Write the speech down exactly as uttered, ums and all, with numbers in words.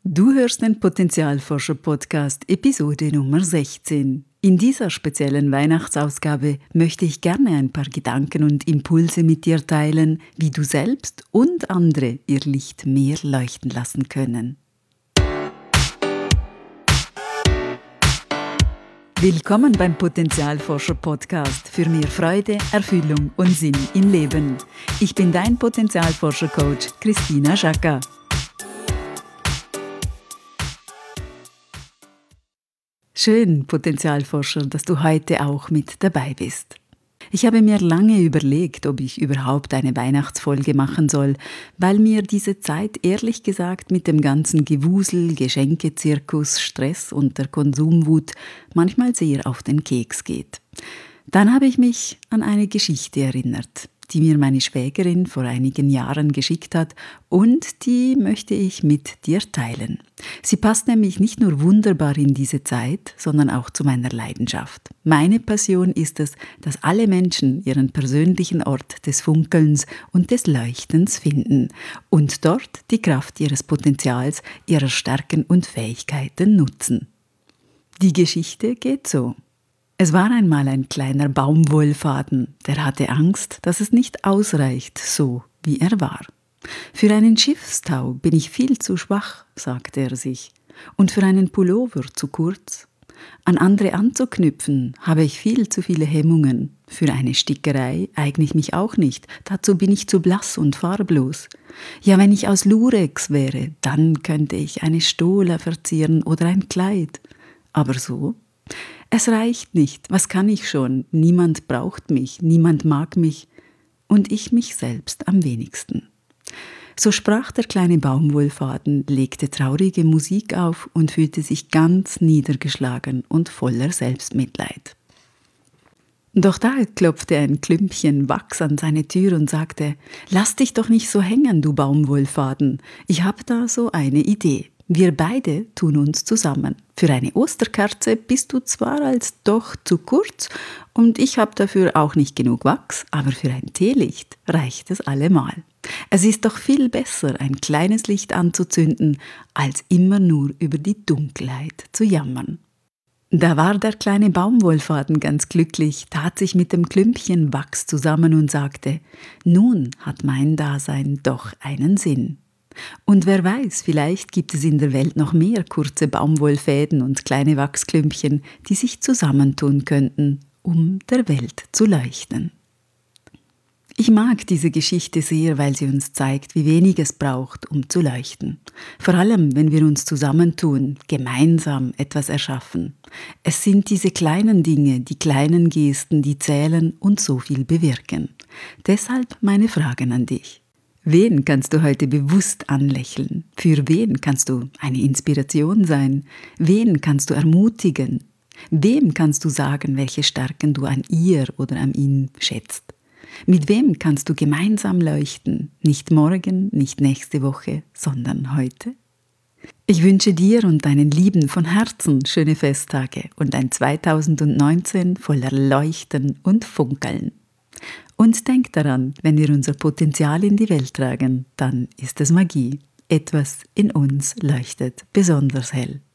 Du hörst den Potenzialforscher-Podcast, Episode Nummer sechzehn. In dieser speziellen Weihnachtsausgabe möchte ich gerne ein paar Gedanken und Impulse mit dir teilen, wie du selbst und andere ihr Licht mehr leuchten lassen können. Willkommen beim Potenzialforscher-Podcast für mehr Freude, Erfüllung und Sinn im Leben. Ich bin dein Potenzialforscher-Coach Christina Schaka. Schön, Potenzialforscher, dass du heute auch mit dabei bist. Ich habe mir lange überlegt, ob ich überhaupt eine Weihnachtsfolge machen soll, weil mir diese Zeit ehrlich gesagt mit dem ganzen Gewusel, Geschenkezirkus, Stress und der Konsumwut manchmal sehr auf den Keks geht. Dann habe ich mich an eine Geschichte erinnert, die mir meine Schwägerin vor einigen Jahren geschickt hat und die möchte ich mit dir teilen. Sie passt nämlich nicht nur wunderbar in diese Zeit, sondern auch zu meiner Leidenschaft. Meine Passion ist es, dass alle Menschen ihren persönlichen Ort des Funkelns und des Leuchtens finden und dort die Kraft ihres Potenzials, ihrer Stärken und Fähigkeiten nutzen. Die Geschichte geht so. Es war einmal ein kleiner Baumwollfaden, der hatte Angst, dass es nicht ausreicht, so wie er war. Für einen Schiffstau bin ich viel zu schwach, sagte er sich, und für einen Pullover zu kurz. An andere anzuknüpfen habe ich viel zu viele Hemmungen. Für eine Stickerei eigne ich mich auch nicht, dazu bin ich zu blass und farblos. Ja, wenn ich aus Lurex wäre, dann könnte ich eine Stola verzieren oder ein Kleid. Aber so? Es reicht nicht, was kann ich schon? Niemand braucht mich, niemand mag mich und ich mich selbst am wenigsten. So sprach der kleine Baumwollfaden, legte traurige Musik auf und fühlte sich ganz niedergeschlagen und voller Selbstmitleid. Doch da klopfte ein Klümpchen Wachs an seine Tür und sagte: »Lass dich doch nicht so hängen, du Baumwollfaden, ich habe da so eine Idee. Wir beide tun uns zusammen. Für eine Osterkerze bist du zwar als doch zu kurz und ich habe dafür auch nicht genug Wachs, aber für ein Teelicht reicht es allemal. Es ist doch viel besser, ein kleines Licht anzuzünden, als immer nur über die Dunkelheit zu jammern.« Da war der kleine Baumwollfaden ganz glücklich, tat sich mit dem Klümpchen Wachs zusammen und sagte: »Nun hat mein Dasein doch einen Sinn.« Und wer weiß, vielleicht gibt es in der Welt noch mehr kurze Baumwollfäden und kleine Wachsklümpchen, die sich zusammentun könnten, um der Welt zu leuchten. Ich mag diese Geschichte sehr, weil sie uns zeigt, wie wenig es braucht, um zu leuchten. Vor allem, wenn wir uns zusammentun, gemeinsam etwas erschaffen. Es sind diese kleinen Dinge, die kleinen Gesten, die zählen und so viel bewirken. Deshalb meine Fragen an dich. Wen kannst du heute bewusst anlächeln? Für wen kannst du eine Inspiration sein? Wen kannst du ermutigen? Wem kannst du sagen, welche Stärken du an ihr oder an ihm schätzt? Mit wem kannst du gemeinsam leuchten? Nicht morgen, nicht nächste Woche, sondern heute? Ich wünsche dir und deinen Lieben von Herzen schöne Festtage und ein zweitausendneunzehn voller Leuchten und Funkeln. Und denk daran, wenn wir unser Potenzial in die Welt tragen, dann ist es Magie. Etwas in uns leuchtet besonders hell.